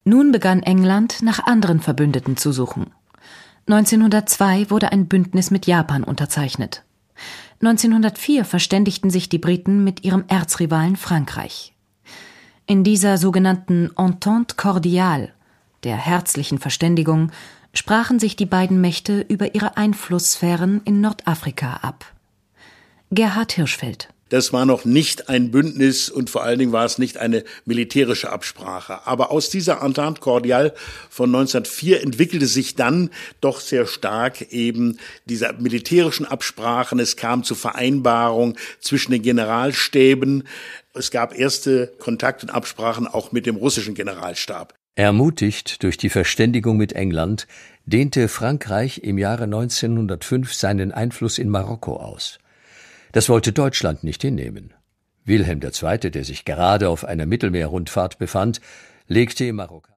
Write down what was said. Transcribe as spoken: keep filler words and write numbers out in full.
Nun begann England, nach anderen Verbündeten zu suchen. neunzehnhundertzwei wurde ein Bündnis mit Japan unterzeichnet. neunzehnhundertvier verständigten sich die Briten mit ihrem Erzrivalen Frankreich. In dieser sogenannten Entente cordiale, der herzlichen Verständigung, sprachen sich die beiden Mächte über ihre Einflusssphären in Nordafrika ab. Gerhard Hirschfeld. Das war noch nicht ein Bündnis und vor allen Dingen war es nicht eine militärische Absprache. Aber aus dieser Entente cordiale von neunzehnhundertvier entwickelte sich dann doch sehr stark eben diese militärischen Absprachen. Es kam zu Vereinbarungen zwischen den Generalstäben. Es gab erste Kontakte und Absprachen auch mit dem russischen Generalstab. Ermutigt durch die Verständigung mit England dehnte Frankreich im Jahre neunzehnhundertfünf seinen Einfluss in Marokko aus. Das wollte Deutschland nicht hinnehmen. Wilhelm der Zweite., der sich gerade auf einer Mittelmeerrundfahrt befand, legte im Marokko